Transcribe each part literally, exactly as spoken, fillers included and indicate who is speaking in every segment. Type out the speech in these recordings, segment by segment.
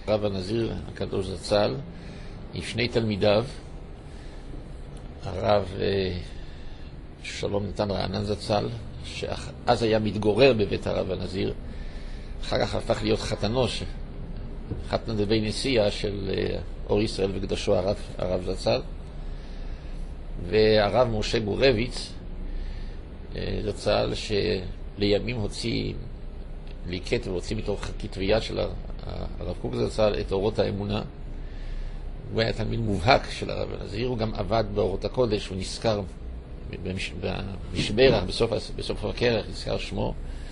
Speaker 1: הרב הנזיר הקדוש זצ"ל עם שני תלמידיו, הרב שלום נתן רענן זצ"ל, שאז היה מתגורר בבית הרב הנזיר, אחר כך הפך להיות חתנו, חתן דבי נשיאה של אור ישראל וקדושו הרב, הרב זצ"ל, והרב משה גורביץ זצ"ל, שלימים הוציא ליקט והוציא מתוך כתבייה של הרב קוק זצ"ל את אורות האמונה. הוא היה תלמיד מובהק של הרב הנזיר, הוא גם עבד באורות הקודש, הוא נזכר במשברח, בסוף, בסוף הכרך, נזכר שמו.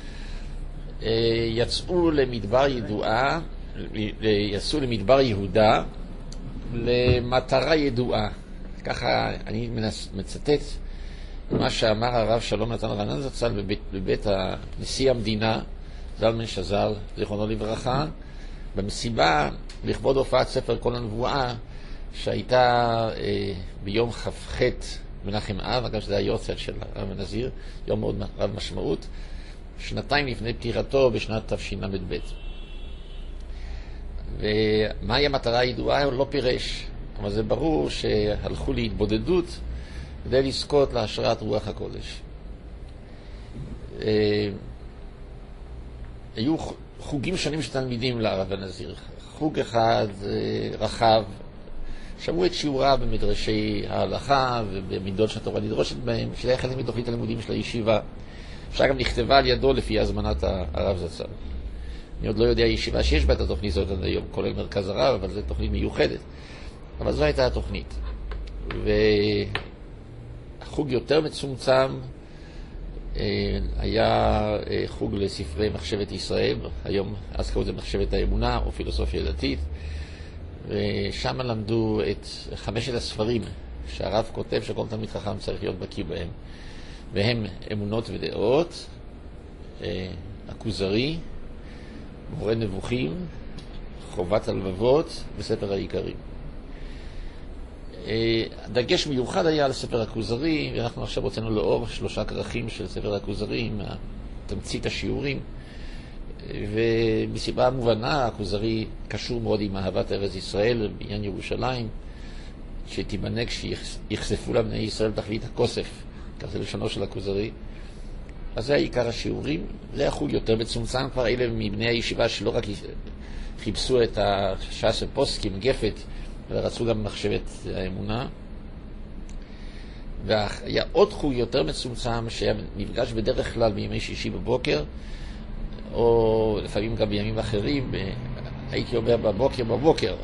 Speaker 1: יצאו למדבר ידועה, יצאו למדבר יהודה למטרה ידועה. ככה אני מצטט מה שאמר הרב שלום נתן רענן זצ"ל בבית, בבית נשיא המדינה, זלמן שזר, זיכרונו לברכה, במסיבה לכבוד הופעת ספר כל הנבואה שהייתה אה, ביום כ"ח מנחם אב, אגב שזה היורצייט של הרב הנזיר, יום מאוד רב משמעות, שנתיים לפני פטירתו בשנת תשל"ב. ומהי המטרה הידועה? הוא לא פירש, אבל זה ברור שהלכו להתבודדות כדי לזכות להשראת רוח הקודש. אה, היו חוגים שונים של תלמידים לרב הנזיר. חוג אחד רחב, שמעו את שיעורה במדרשי ההלכה ובמידות שהתורה נדרשת בהם, שזה חלק מתוכנית הלימודים של הישיבה, שגם נכתבה על ידו לפי הזמנת הרב זצ"ל. אני עוד לא יודע ישיבה שיש בה את התוכנית הזאת עד היום, כולל מרכז הרב, אבל זו תוכנית מיוחדת. אבל זו הייתה התוכנית. והחוג יותר מצומצם היה חוג לספרי מחשבת ישראל, היום אז קראו לזה מחשבת האמונה או פילוסופיה דתית, ושם למדו את חמשת הספרים שהרב כותב שכל תלמיד חכם צריך להיות בקיא בהם, והם אמונות ודעות, הכוזרי, מורה נבוכים, חובת הלבבות וספר העיקרים. הדגש מיוחד היה על ספר הכוזרי, ואנחנו עכשיו הוצאנו לאור שלושה כרכים של ספר הכוזרי עם תמצית השיעורים, ומסיבה מובנה הכוזרי קשור מאוד עם אהבת ארץ ישראל בעניין ירושלים, שתיבנה כשיחשפו לבני ישראל תכלית הכוסף, כך זה לשונו של הכוזרי. אז זה העיקר השיעורים. זה החוג יותר מצומצם, כבר אלה מבני הישיבה שלא רק חיפשו את הש"ס הפוסקים, גפת, ורצו גם מחשבת האמונה. והיה עוד חוג יותר מצומצם שהיה נפגש בדרך כלל בימי שישי בבוקר, או לפעמים גם בימים אחרים, הייתי אומר בבוקר בבוקר,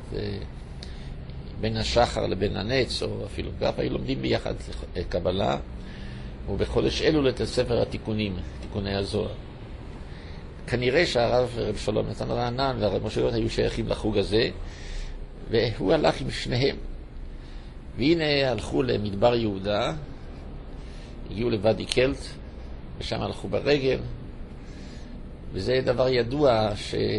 Speaker 1: בין השחר לבין הנץ, או אפילו גם היו לומדים ביחד קבלה, ובחודש אלול את ספר התיקונים, תיקוני הזוהר. כנראה שהרב רב שלום נתן רענן והרב משה היו שייכים לחוג הזה, והוא הלך עם שניהם. והנה הלכו למדבר יהודה, הגיעו לוואדי קלט, ושם הלכו ברגל, וזה דבר ידוע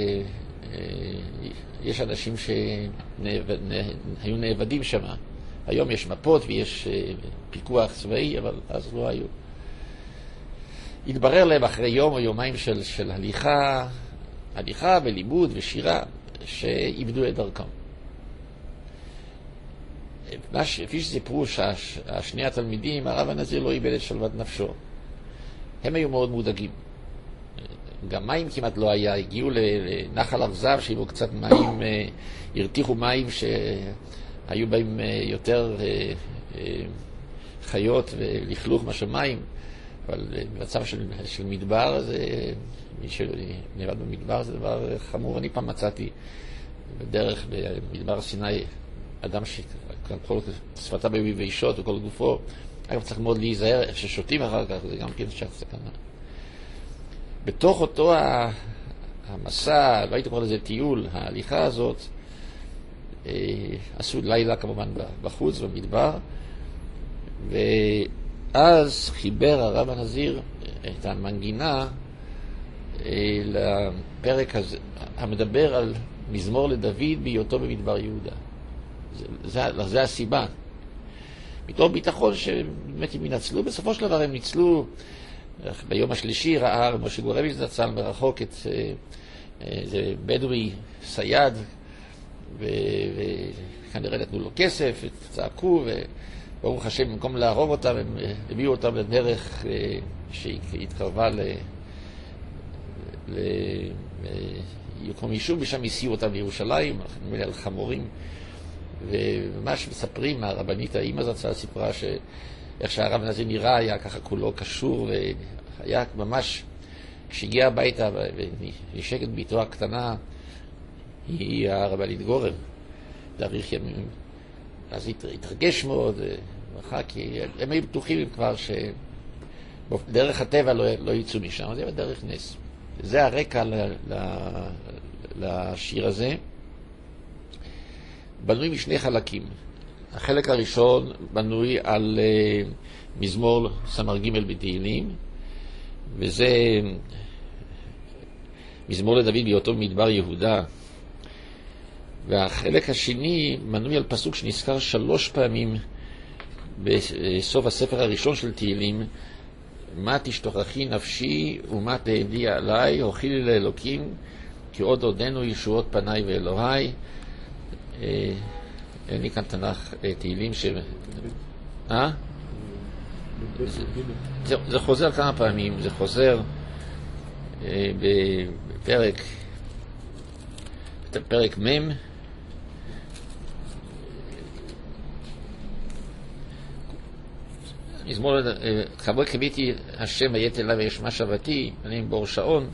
Speaker 1: שיש אנשים שהיו נאבדים שם. היום יש מפות ויש פיקוח צבאי, אבל אז לא היו. התברר להם אחרי יום או יומיים של, של הליכה, הליכה ולימוד ושירה, שאיבדו את דרכם. כפי שסיפרו שהשני התלמידים, הרב הנזיר לא איבד את שלוות נפשו. הם היו מאוד מודאגים. גם מים כמעט לא היה, הגיעו לנחל ארזב שהיו קצת מים, הרתיחו מים שהיו בהם יותר חיות ולכלוך מאשר מים, אבל במצב של, של מדבר, זה, מי שנאבד במדבר זה דבר חמור. אני פעם מצאתי בדרך במדבר סיני אדם שכל שפתה ביבשות וכל גופו, אגב צריך מאוד להיזהר איך ששותים אחר כך, זה גם כן שך סכנה. בתוך אותו המסע, לא הייתי קורא לזה טיול, ההליכה הזאת, עשו לילה כמובן בחוץ, במדבר, ואז חיבר הרב הנזיר את המנגינה לפרק הזה, המדבר על מזמור לדוד בהיותו במדבר יהודה. זה, זה, זה הסיבה. מתוך ביטחון שבאמת הם ינצלו, בסופו של דבר הם ניצלו. ביום השלישי ראה משה גורביץ זצ"ל מרחוק את, זה בדואי סייד, וכנראה נתנו לו כסף, צעקו, וברוך השם, במקום להרוג אותם, הם הביאו אותם לדרך שהתקרבה ל... יקום יישוב, ושם הסיעו אותם לירושלים, על חמורים, וממש מספרים, הרבנית האמא הזאת סיפרה שאיך שהרב הזה נראה היה ככה כולו קשור, והיה ממש, כשהגיע הביתה ונשקת ביתו הקטנה, היא הרבנית גורן, להאריך ימים. אז התרגש מאוד, כי הם היו בטוחים כבר שדרך הטבע לא, לא יצאו משם, זה בדרך נס. זה הרקע ל, ל, לשיר הזה. בנוי משני חלקים. החלק הראשון בנוי על uh, מזמור סמ"ר ג' בתהילים, וזה מזמור לדוד בהיותו במדבר יהודה. והחלק השני בנוי על פסוק שנזכר שלוש פעמים בסוף הספר הראשון של תהילים, מה תשתוכחי נפשי ומה תהדי עליי, הוכילי לאלוקים, כי עוד עודנו ישועות פניי ואלוהי. אין לי כאן תנ"ך תהילים ש... אה? זה, זה חוזר כמה פעמים, זה חוזר בפרק פרק מ', מזמור, חברי קביתי השם היית אליו וישמע שבתי, אני בור שעון.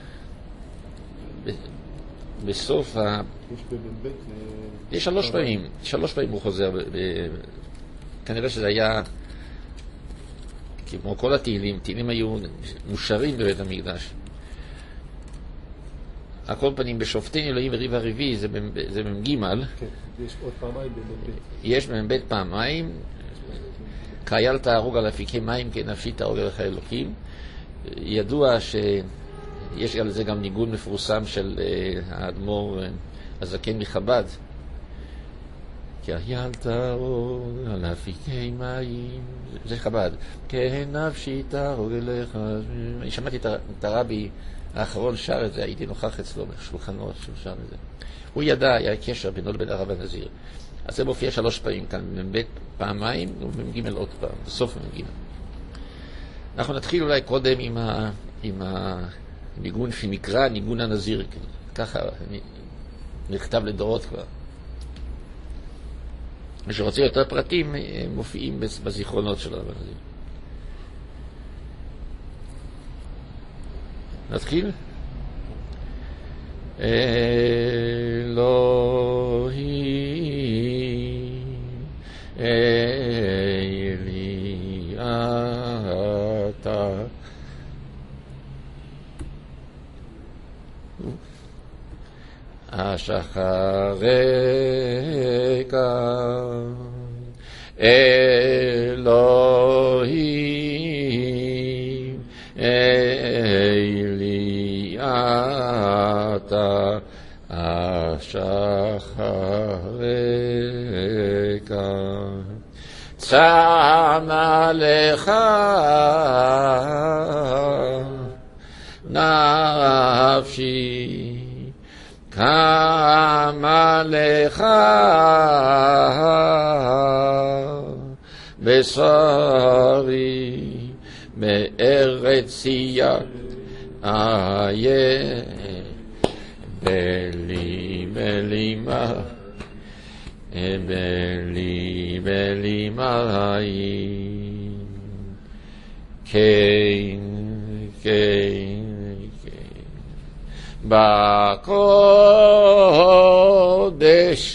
Speaker 1: בסוף ה... יש שלוש פעמים, שלוש פעמים הוא חוזר, כנראה שזה היה כמו כל התהילים, תהילים היו מושרים בבית המקדש. הכל פנים בשופטי אלוהים וריב הרביעי, זה במ"ג.
Speaker 2: יש עוד פעמיים במ"ב.
Speaker 1: יש במ"ב פעמיים. חייל תהרוג על אפיקי מים, כי נפשי תהרוג עליך אלוקים. ידוע שיש על זה גם ניגון מפורסם של האדמו"ר הזקן מחב"ד. כי חייל תהרוג על אפיקי מים, זה חב"ד. כי נפשי תהרוג עליך. אני שמעתי את הרבי האחרון שר את זה, הייתי נוכח אצלו בשולחנו שהוא שר את זה. הוא ידע, היה קשר בינו לבין הרב הנזיר. אז זה מופיע שלוש פעמים כאן, במ"ב פעמיים ובמ"ג עוד פעם, בסוף במ"ג. אנחנו נתחיל אולי קודם עם, ה, עם הניגון שנקרא ניגון הנזיר, ככה נכתב לדורות כבר. מי שרוצה יותר פרטים מופיעים בזיכרונות של הרב הנזיר. נתחיל? אלוהים אלי אתה אשחרק אלוהים אלי אתה אשחרק צמא לך נפשי קמה לך בשרי מארץ צייה איה בלי בלי מה בלי בלי מהי כן כן בקודש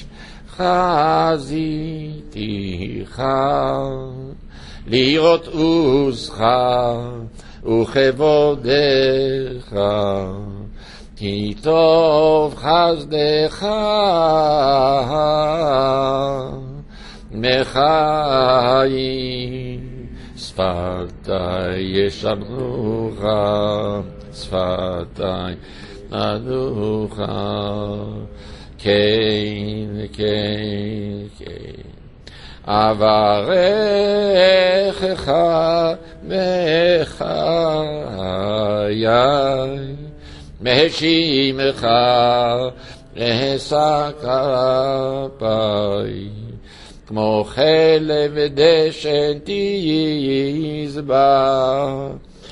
Speaker 1: חזיתיך לראות עוזך וכבודך כי טוב חסדך מחיים שפתי ישמעוך שפתי אדוך כן כן כן אברכך בחיי מהשימך אשא כפיי, כמו חלב ודשן תשבע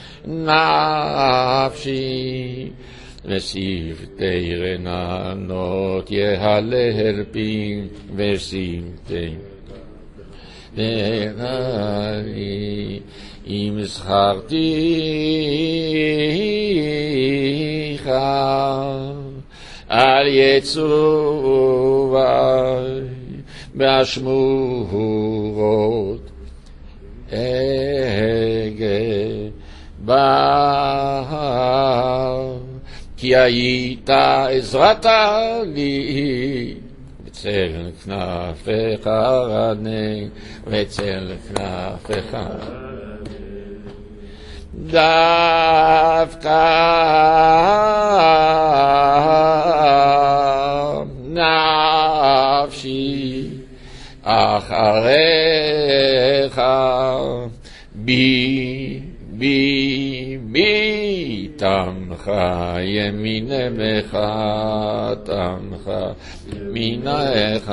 Speaker 1: נפשי, ושפתי רננות יהלל פי, ושפתי רנני אם זכרתיך על יצובי באשמורות אגה בה, כי היית עזרת לי, בצל כנפיך רני, בצל כנפיך דווקא נפשי אחריך, בי בי בי תמך ימינך, תמך ימינך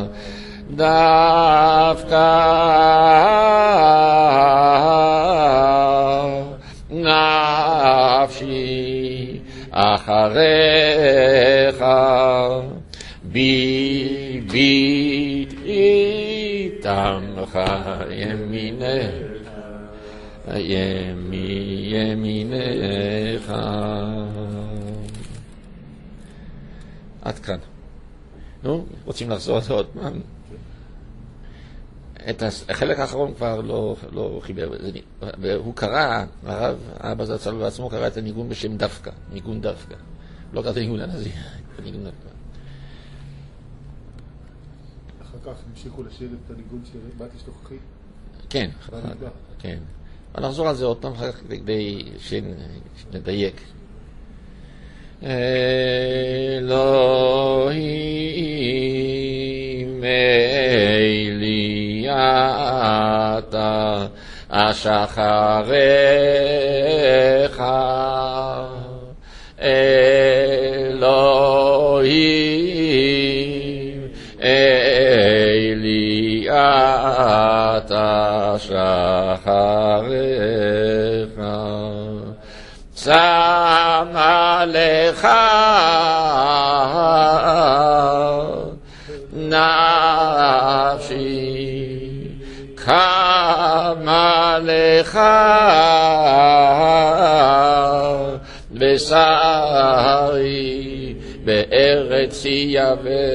Speaker 1: דווקא נפשי אחריך, בי בי תמך ימינך, ימי ימינך. עד כאן. נו, רוצים לחזור את עוד פעם? את החלק האחרון כבר לא, לא חיבר, והוא קרא, הרב אבא זצ"ל בעצמו קרא את הניגון בשם דווקא, ניגון דווקא. לא קראת הניגון הנזי, הניגון דווקא.
Speaker 2: אחר כך המשיכו לשיר את הניגון של בת אש תוכחי?
Speaker 1: כן, כן. נחזור על זה עוד פעם אחר כך כדי שנדייק. אלוהים אלי אתה אשחריך, אלוהים אלי אתה אשחריך, שמה לך נפשי, קמה לך בשרי, בארץ צייה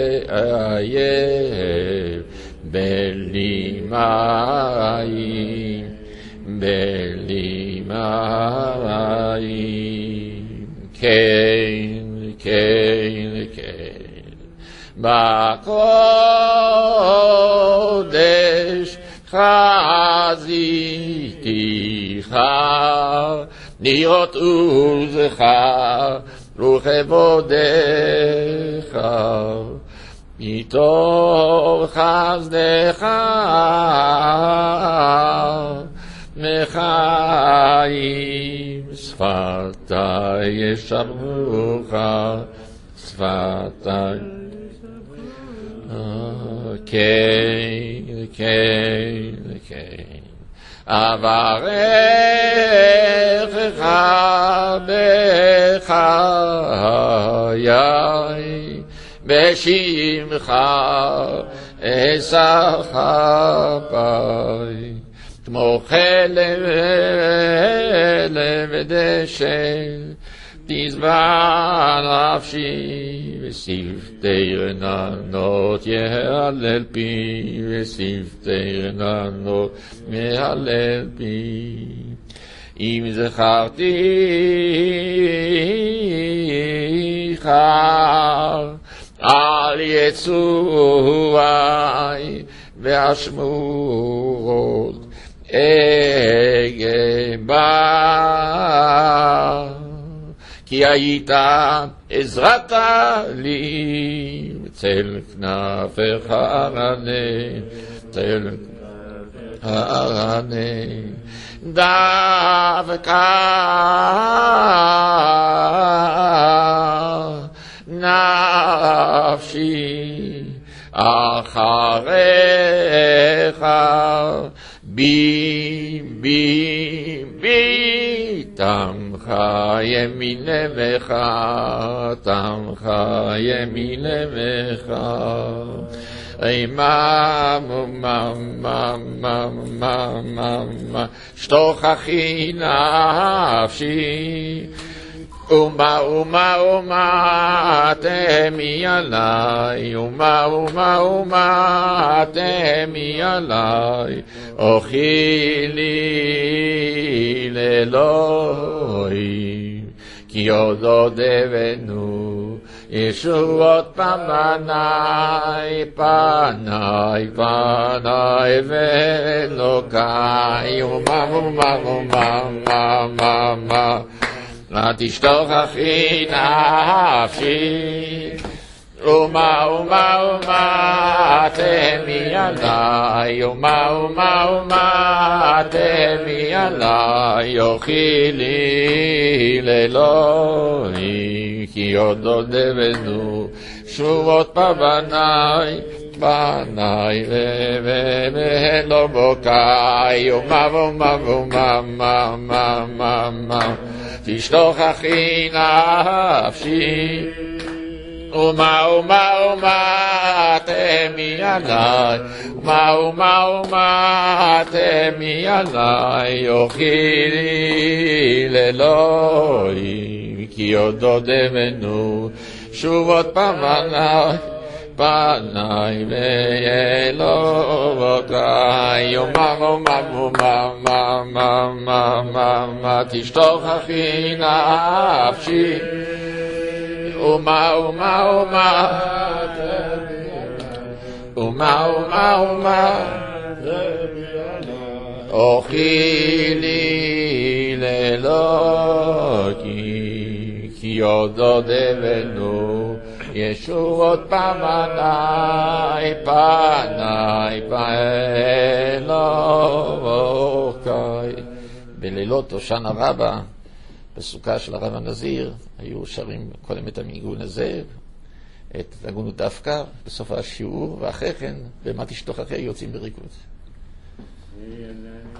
Speaker 1: ואייב, בלי מים, בלי מים, כן, כן, כן, בקודש חזיתיך, נראות עוזך וכבודך, מתוך חסדך מחיים, שפתי ישבחוך, שפתי כן, כן, כן, אברכך בחיי, בשמך אשא כפיי, כמו חלב ודשן תשבע נפשי, ושפתי רננות יהלל פי, ושפתי רננות יהלל פי, אם זכרתיך על יצובי באשמורות אגה בה, כי היית עזרת לי, בצל כנפיך רני, בצל הרני דווקא נפשי אחריך בי בי בי תמך ימינך תמך ימינך מה מה מה מה מה מה מה שתוכחי נפשי ומה ומה ומה תמי עלי ומה ומה ומה תמי עלי אוכי לי לאלוהים כי עוד עודנו ישועות פניי פניי פניי ואלוקי ומה ומה ומה מה מה מה לא תשתוכחי נפשי ומה ומה ומה תמי עלי ומה ומה ומה תמי עלי אוכי לי לאלוהים כי עוד עודנו שורות פניי פניי ואלוקי ומה ומה ומה מה מה מה מה תשתוכחי נפשי ומה ומה ומה תמי עלי ומה ומה ומה תמי עלי אוכי לי לאלוהים כי עוד עודנו שובות פניי פניי ואלוקי ומה ומה ומה מה מה מה מה מה תשתוכחי נפשי ומה ומה ומה ומה ומה ומה אוכי לי לאלוהים כי עוד עודנו ישועות פניי פניי באלוקי. בלילות הושענא רבה בסוכה של הרב הנזיר היו שרים קודם את הניגון הזה, את נגונו דווקא בסוף השיעור, ואחרי כן במה תשתוכחי יוצאים בריקוד.